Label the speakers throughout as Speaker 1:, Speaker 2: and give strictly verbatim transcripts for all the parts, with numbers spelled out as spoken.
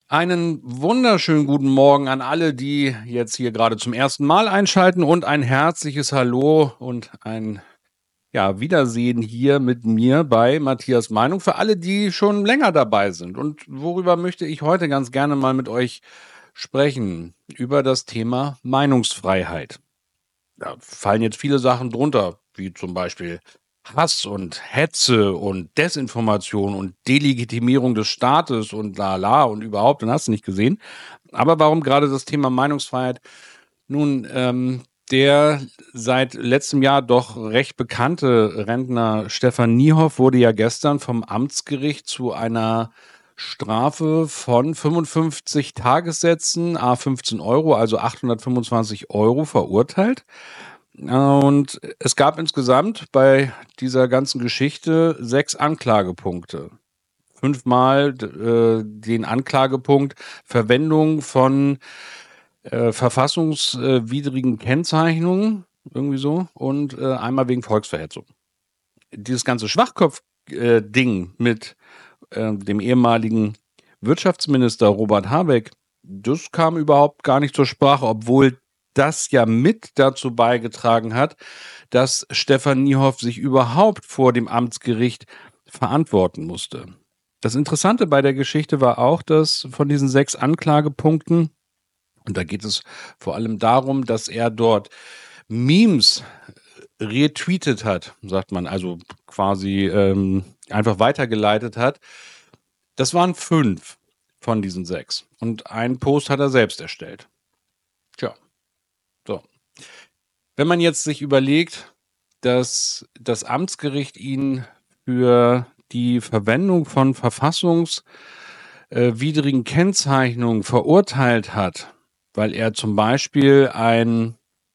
Speaker 1: Einen wunderschönen guten Morgen an alle, die jetzt hier gerade zum ersten Mal einschalten und ein herzliches Hallo und ein ja, Wiedersehen hier mit mir bei Matthias Meinung für alle, die schon länger dabei sind. Und worüber möchte ich heute ganz gerne mal mit euch sprechen? Über das Thema Meinungsfreiheit. Da fallen jetzt viele Sachen drunter, wie zum Beispiel Hass und Hetze und Desinformation und Delegitimierung des Staates und lala und überhaupt, dann hast du nicht gesehen. Aber warum gerade das Thema Meinungsfreiheit? Nun, ähm, der seit letztem Jahr doch recht bekannte Rentner Stefan Niehoff wurde ja gestern vom Amtsgericht zu einer Strafe von fünfundfünfzig Tagessätzen, à fünfzehn Euro, also achthundertfünfundzwanzig Euro verurteilt. Und es gab insgesamt bei dieser ganzen Geschichte sechs Anklagepunkte. Fünfmal äh, den Anklagepunkt Verwendung von äh, verfassungswidrigen Kennzeichnungen, irgendwie so, und äh, einmal wegen Volksverhetzung. Dieses ganze Schwachkopf-Ding äh, mit äh, dem ehemaligen Wirtschaftsminister Robert Habeck, das kam überhaupt gar nicht zur Sprache, obwohl das ja mit dazu beigetragen hat, dass Stefan Niehoff sich überhaupt vor dem Amtsgericht verantworten musste. Das Interessante bei der Geschichte war auch, dass von diesen sechs Anklagepunkten, und da geht es vor allem darum, dass er dort Memes retweetet hat, sagt man, also quasi ähm, einfach weitergeleitet hat. Das waren fünf von diesen sechs. Und einen Post hat er selbst erstellt. Tja. So. Wenn man jetzt sich überlegt, dass das Amtsgericht ihn für die Verwendung von verfassungswidrigen Kennzeichnungen verurteilt hat, weil er zum Beispiel ein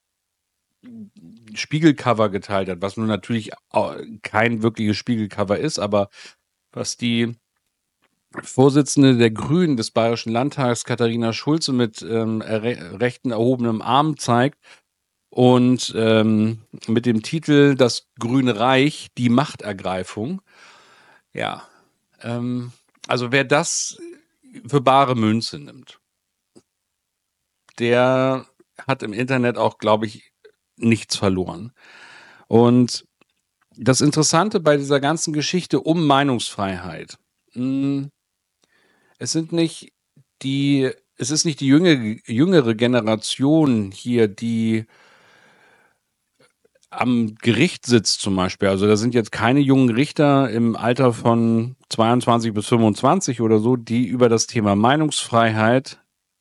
Speaker 1: Spiegelcover geteilt hat, was nun natürlich kein wirkliches Spiegelcover ist, aber was die Vorsitzende der Grünen des Bayerischen Landtags, Katharina Schulze, mit ähm, re rechten erhobenem Arm zeigt und ähm, mit dem Titel Das Grüne Reich, die Machtergreifung. Ja, ähm, also wer das für bare Münze nimmt, der hat im Internet auch, glaube ich, nichts verloren. Und das Interessante bei dieser ganzen Geschichte um Meinungsfreiheit, mh, es sind nicht die, es ist nicht die jüngere, jüngere Generation hier, die am Gericht sitzt zum Beispiel. Also da sind jetzt keine jungen Richter im Alter von zweiundzwanzig bis fünfundzwanzig oder so, die über das Thema Meinungsfreiheit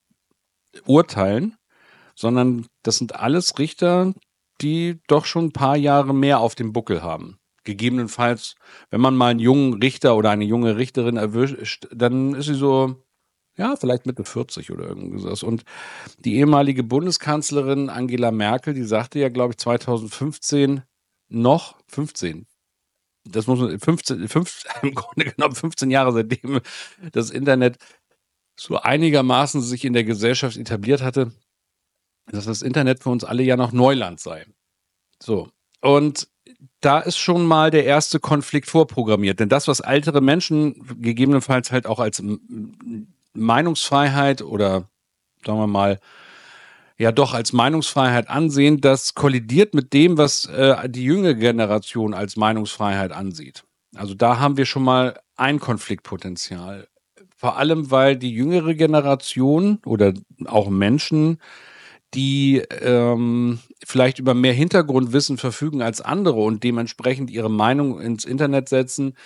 Speaker 1: urteilen, sondern das sind alles Richter, die doch schon ein paar Jahre mehr auf dem Buckel haben. Gegebenenfalls, wenn man mal einen jungen Richter oder eine junge Richterin erwischt, dann ist sie so, ja, vielleicht Mitte vierzig oder irgendwas. Und die ehemalige Bundeskanzlerin Angela Merkel, die sagte ja, glaube ich, zweitausendfünfzehn noch, fünfzehn, das muss man, fünfzehn, fünfzehn, im Grunde genommen fünfzehn Jahre seitdem das Internet so einigermaßen sich in der Gesellschaft etabliert hatte, dass das Internet für uns alle ja noch Neuland sei. So. Und da ist schon mal der erste Konflikt vorprogrammiert. Denn das, was ältere Menschen gegebenenfalls halt auch als Meinungsfreiheit oder sagen wir mal, ja doch als Meinungsfreiheit ansehen, das kollidiert mit dem, was äh, die jüngere Generation als Meinungsfreiheit ansieht. Also da haben wir schon mal ein Konfliktpotenzial. Vor allem, weil die jüngere Generation oder auch Menschen, die ähm, vielleicht über mehr Hintergrundwissen verfügen als andere und dementsprechend ihre Meinung ins Internet setzen,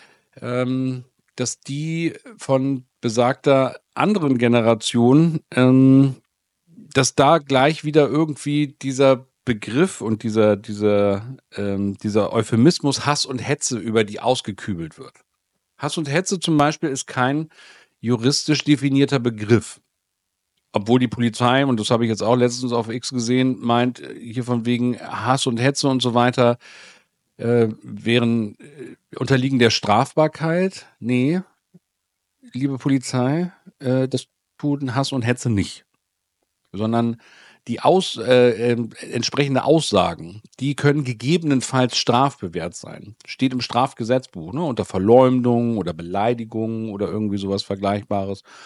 Speaker 1: ähm, dass die von besagter anderen Generation, ähm, dass da gleich wieder irgendwie dieser Begriff und dieser, dieser, ähm, dieser Euphemismus Hass und Hetze über die ausgekübelt wird. Hass und Hetze zum Beispiel ist kein juristisch definierter Begriff. Obwohl die Polizei, und das habe ich jetzt auch letztens auf X gesehen, meint, hier von wegen Hass und Hetze und so weiter, äh, wären, äh, unterliegen der Strafbarkeit. Nee, liebe Polizei, äh, das tun Hass und Hetze nicht. Sondern die aus, äh, äh, entsprechende Aussagen, die können gegebenenfalls strafbewehrt sein. Steht im Strafgesetzbuch, ne, unter Verleumdung oder Beleidigung oder irgendwie sowas Vergleichbares.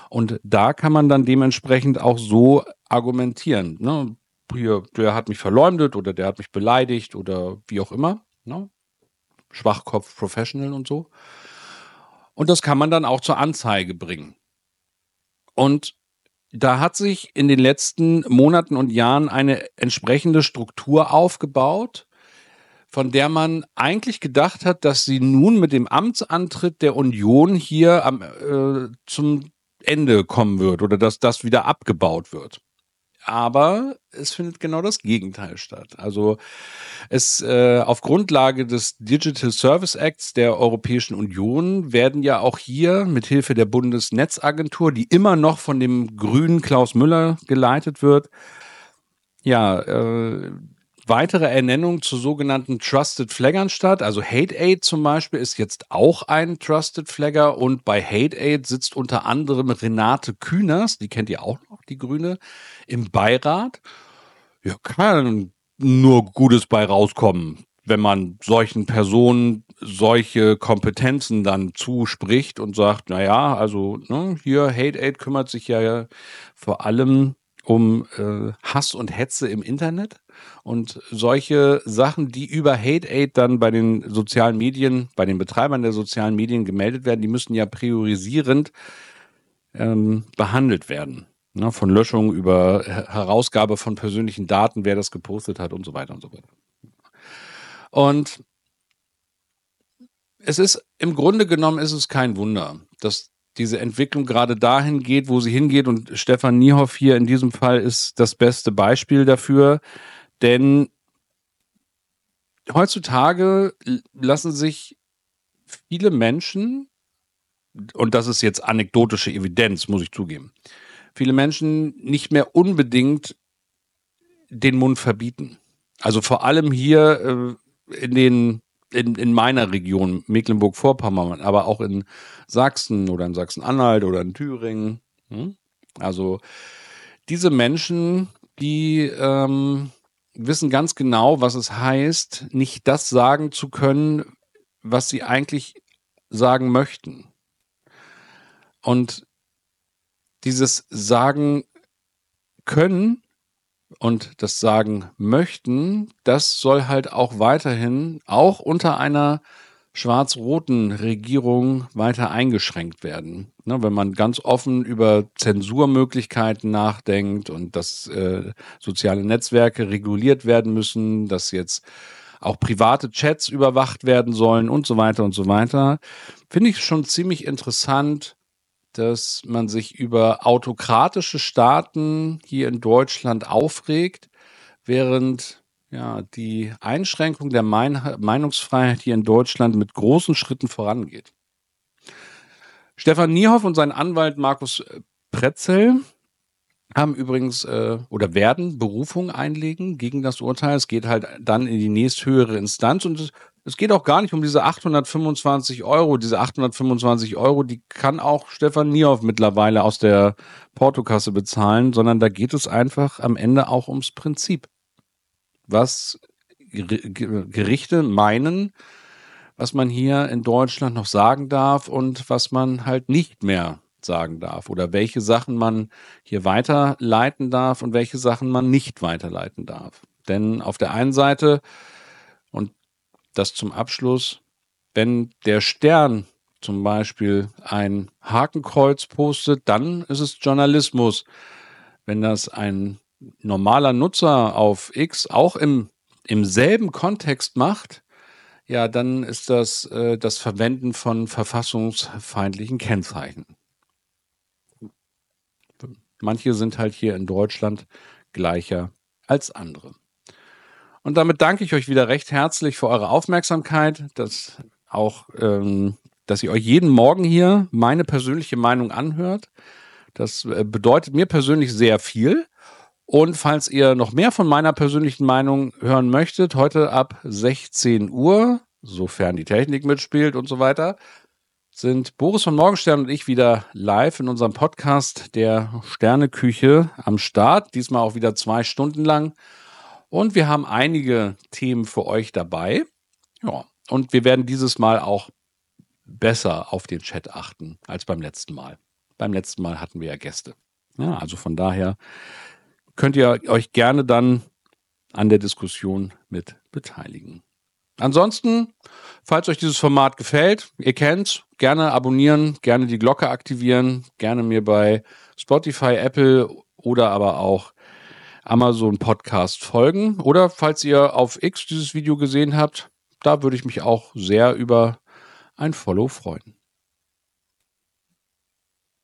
Speaker 1: Und da kann man dann dementsprechend auch so argumentieren. Ne? Hier, der hat mich verleumdet oder der hat mich beleidigt oder wie auch immer. Ne? Schwachkopf, Professional und so. Und das kann man dann auch zur Anzeige bringen. Und da hat sich in den letzten Monaten und Jahren eine entsprechende Struktur aufgebaut, von der man eigentlich gedacht hat, dass sie nun mit dem Amtsantritt der Union hier am, äh, zum Ende kommen wird oder dass das wieder abgebaut wird. Aber es findet genau das Gegenteil statt. Also es äh, auf Grundlage des Digital Service Acts der Europäischen Union werden ja auch hier mit Hilfe der Bundesnetzagentur, die immer noch von dem grünen Klaus Müller geleitet wird, ja, äh, weitere Ernennungen zu sogenannten Trusted Flaggern statt. Also HateAid zum Beispiel ist jetzt auch ein Trusted Flagger und bei HateAid sitzt unter anderem Renate Künast, die kennt ihr auch noch, die Grüne, im Beirat. Ja, kann nur Gutes bei rauskommen, wenn man solchen Personen solche Kompetenzen dann zuspricht und sagt, naja, also ne, hier HateAid kümmert sich ja vor allem um äh, Hass und Hetze im Internet und solche Sachen, die über HateAid dann bei den sozialen Medien, bei den Betreibern der sozialen Medien gemeldet werden, die müssen ja priorisierend ähm, behandelt werden. Ne, von Löschung über Herausgabe von persönlichen Daten, wer das gepostet hat und so weiter und so weiter. Und es ist im Grunde genommen ist es kein Wunder, dass diese Entwicklung gerade dahin geht, wo sie hingeht. Und Stefan Niehoff hier in diesem Fall ist das beste Beispiel dafür. Denn heutzutage lassen sich viele Menschen, und das ist jetzt anekdotische Evidenz, muss ich zugeben, viele Menschen nicht mehr unbedingt den Mund verbieten. Also vor allem hier äh, in den In, in meiner Region, Mecklenburg-Vorpommern, aber auch in Sachsen oder in Sachsen-Anhalt oder in Thüringen. Hm? Also diese Menschen, die ähm, wissen ganz genau, was es heißt, nicht das sagen zu können, was sie eigentlich sagen möchten. Und dieses Sagen können und das sagen möchten, das soll halt auch weiterhin, auch unter einer schwarz-roten Regierung, weiter eingeschränkt werden. Ne, wenn man ganz offen über Zensurmöglichkeiten nachdenkt und dass äh, soziale Netzwerke reguliert werden müssen, dass jetzt auch private Chats überwacht werden sollen und so weiter und so weiter, finde ich schon ziemlich interessant, dass man sich über autokratische Staaten hier in Deutschland aufregt, während ja, die Einschränkung der Mein- Meinungsfreiheit hier in Deutschland mit großen Schritten vorangeht. Stefan Niehoff und sein Anwalt Markus Pretzel haben übrigens äh, oder werden Berufung einlegen gegen das Urteil. Es geht halt dann in die nächsthöhere Instanz und es, es geht auch gar nicht um diese achthundertfünfundzwanzig Euro. Diese achthundertfünfundzwanzig Euro, die kann auch Stefan Niehoff mittlerweile aus der Portokasse bezahlen, sondern da geht es einfach am Ende auch ums Prinzip. Was Gerichte meinen, was man hier in Deutschland noch sagen darf und was man halt nicht mehr sagen darf oder welche Sachen man hier weiterleiten darf und welche Sachen man nicht weiterleiten darf. Denn auf der einen Seite, und das zum Abschluss, wenn der Stern zum Beispiel ein Hakenkreuz postet, dann ist es Journalismus. Wenn das ein normaler Nutzer auf X auch im, im selben Kontext macht, ja, dann ist das äh, das Verwenden von verfassungsfeindlichen Kennzeichen. Manche sind halt hier in Deutschland gleicher als andere. Und damit danke ich euch wieder recht herzlich für eure Aufmerksamkeit, dass auch, ähm, dass ihr euch jeden Morgen hier meine persönliche Meinung anhört. Das äh, bedeutet mir persönlich sehr viel. Und falls ihr noch mehr von meiner persönlichen Meinung hören möchtet, heute ab sechzehn Uhr, sofern die Technik mitspielt und so weiter, sind Boris von Morgenstern und ich wieder live in unserem Podcast der Sterneküche am Start. Diesmal auch wieder zwei Stunden lang. Und wir haben einige Themen für euch dabei. Ja, und wir werden dieses Mal auch besser auf den Chat achten als beim letzten Mal. beim letzten Mal hatten wir ja Gäste. Ja, also von daher könnt ihr euch gerne dann an der Diskussion mit beteiligen. Ansonsten, falls euch dieses Format gefällt, ihr kennt's, gerne abonnieren, gerne die Glocke aktivieren, gerne mir bei Spotify, Apple oder aber auch Amazon Podcast folgen. Oder falls ihr auf X dieses Video gesehen habt, da würde ich mich auch sehr über ein Follow freuen.